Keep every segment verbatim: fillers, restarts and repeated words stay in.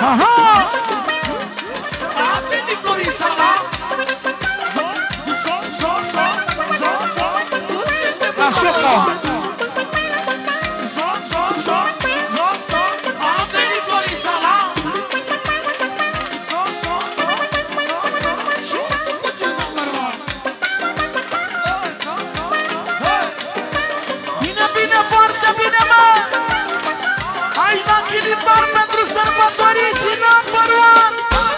Aha! A venit Florisa la Zo, zo, zo, zo, zo, La șoca! Zo, zo, zo, zo, zo. A venit Florisa la Zo, zo, zo, zo, zo. Și cu ce număr one? Zo, zo, zo, zo. Hey! Bine, bine, foarte bine, mă! Hai la chilibar pentru sărbătoriții number one!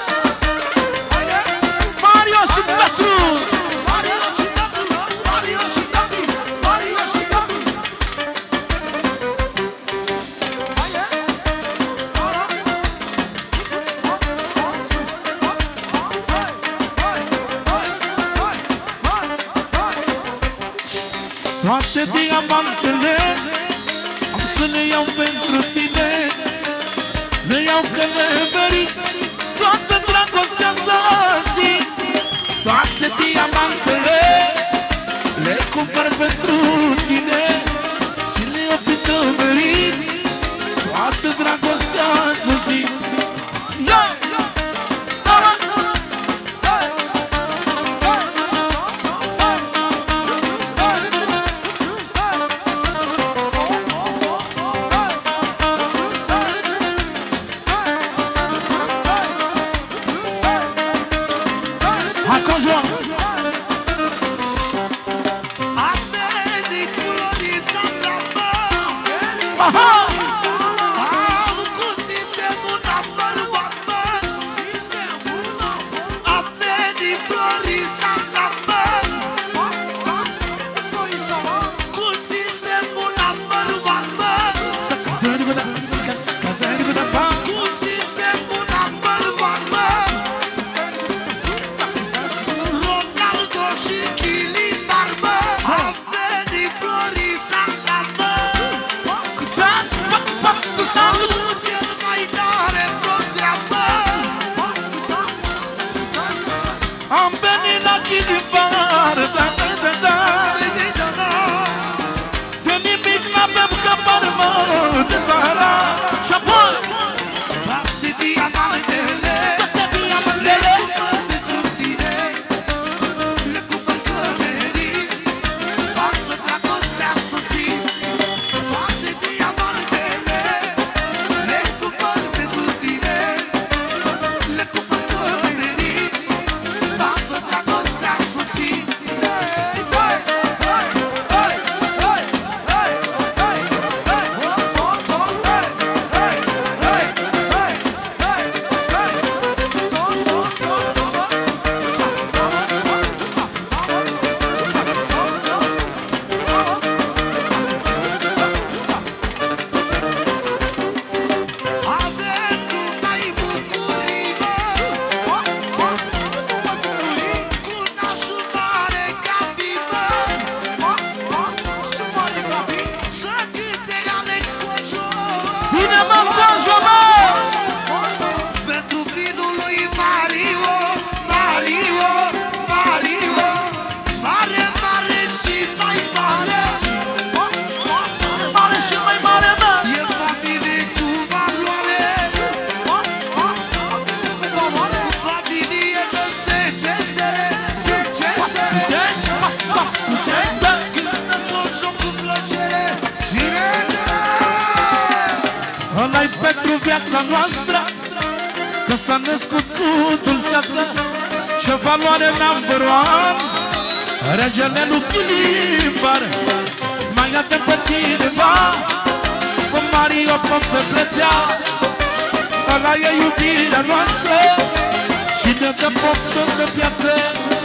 Mario și Petru! Mario și Petru, Mario și Petru, Mario și Petru. Toate diamantele am să le iau pentru tine. Le iau că le meriți toată dragostea să zic. Toate diamantele le cumpăr pentru tine și le ofri că meriți toată dragostea să zic. Ia! Acum joc! A venit Florisa la mă. Aha! Am cu sistemul number one, mă. A venit Florisa la mă. Cu sistemul number one, mă. Cu sistemul number one, mă. Ronaldo și Chilibar, mă. A venit Florisa la mă. Cel mai tare program, mă. Am venit la chilibar, da, da, da, da. De nimic n-avem căpăr, mă, de vara. Și apoi Toate diamantele toate diamantele pentru tine le cumpăr că meriți toată dragostea sosit. Toate diamantele le cumpăr pentru tine le cumpăr că meriți toată dragostea sosit. Hey, hey, hey, hey, hey, hey, hey, hey, oh, oh, oh, hey, hey, hey, hey, hey, hey, so, so, so, avem numai bucurii, mă. Cu nașul mare ca bibă. Să cânte Alex Cojo. Bine, mă, Cojo, mă! Pentru finul lui Mario, Mario, Mario. Mare, mare și mai mare. Mare și mai mare, mă! E familie cu valoare. Familie de secestere, secestere. Cântă Cojo cu plăcere și regere. Ăla-i pentru viața noastră, că s-a născut cu dulceață și valoare number one. Regele lui Chilibar, mai avem pe cineva, cu Mario pe plăcea. Ăla e iubirea noastră și ne dă poftă pe piață.